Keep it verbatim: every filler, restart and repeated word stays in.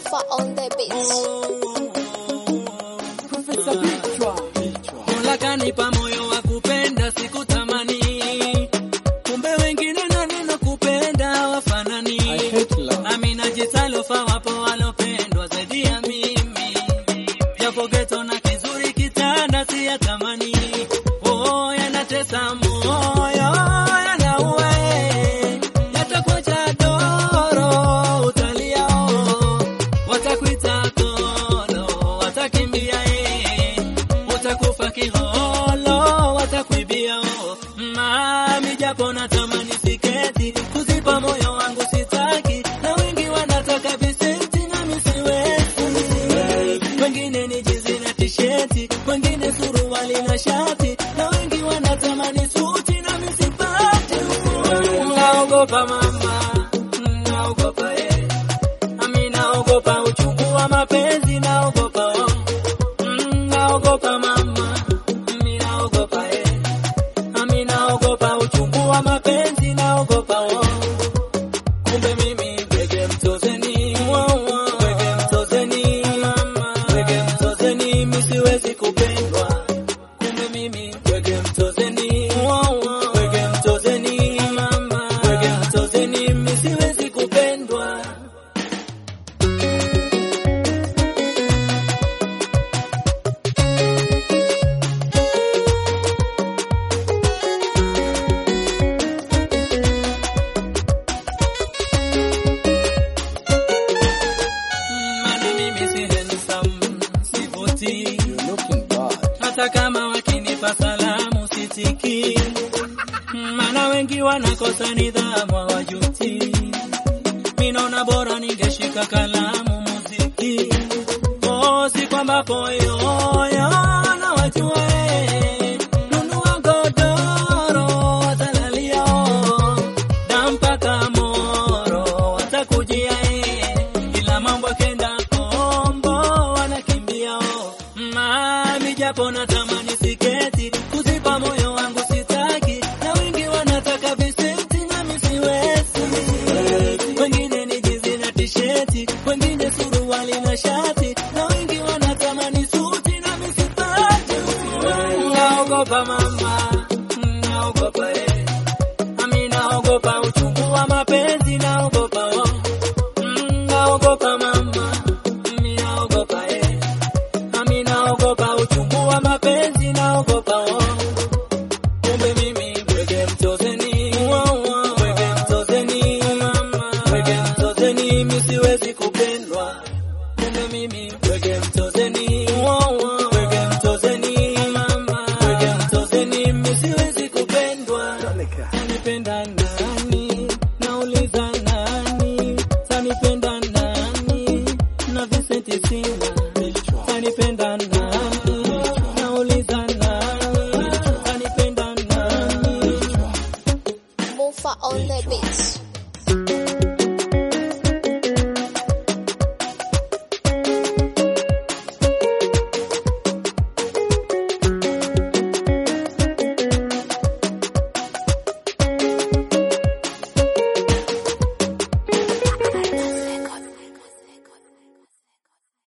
Alpha on the beach. Professor Bichwa. Mola kanipa moyo wa kupenda sikutamani. Kumbe wengine na neno kupenda wafanani. Amina jitalofa wapo walopendwa zaidi ya mimi. Japo geto na kizuri kitanda si ya tamani. Oh yanatesa moyo yanaue. Yatakuacha doro utalia oh. Watakuita kono watakimbia eh. Utakufa kiholo watakuibia oh. Mami japo natamani siketi kuzipa moyo wangu sitaki. Na wengi wanataka visenti na misiwezi. Wengine ni jinsi na tisheti, wengine suruali na shati. Na wengi wanatamani suti na misipati. Naogopa mama, naogopa eh. Ami naogopa uchungu wa mapenzi naogopa oh. Naogopa mama, ami naogopa eh. Ami naogopa uchungu wa mapenzi naogopa oh. Kumbe mimi bege mtozeni bege mtozeni mama bege mtozeni misiwezi kupendwa. Kumbe mimi bege mtozeni bege mtozeni mama bege mtozeni misiwezi kupendwa. Mana mimi si handsome, sivuti. You're looking bad. Hata kama wakinipa salamu sitiki. Mana wengi wanakosa nidhamu hawajuti. Mimi naona bora ningeshika kalamu muziki. Oh si kwamba poyo na wajue. Nunua godoro watalalia oh. Na mpaka moro watakujia eh. Ila mambo kenda kombo wanakimbia oh. Mami japo natamani siketi kuzipa moyo wangu sitaki. Na wengi wanataka visenti na misiwezi. Wengine ni jinsi na tisheti, wengine suruali na shati. Na wengi wanatamani suti na misipati. Naogopa mama, naogopa eh. Ami naogopa uchungu wa mapenzi naogopa oh. Naogopa mama, ami naogopa eh. Ami naogopa uchungu wa mapenzi naogopa oh. Kumbe mimi bege mtozeni bege mtozeni mama bege mtozeni misiwezi kupendwa. Kumbe mimi bege mtozeni bege mtozeni mama bege mtozeni misiwezi kupendwa. Anipenda nani nauliza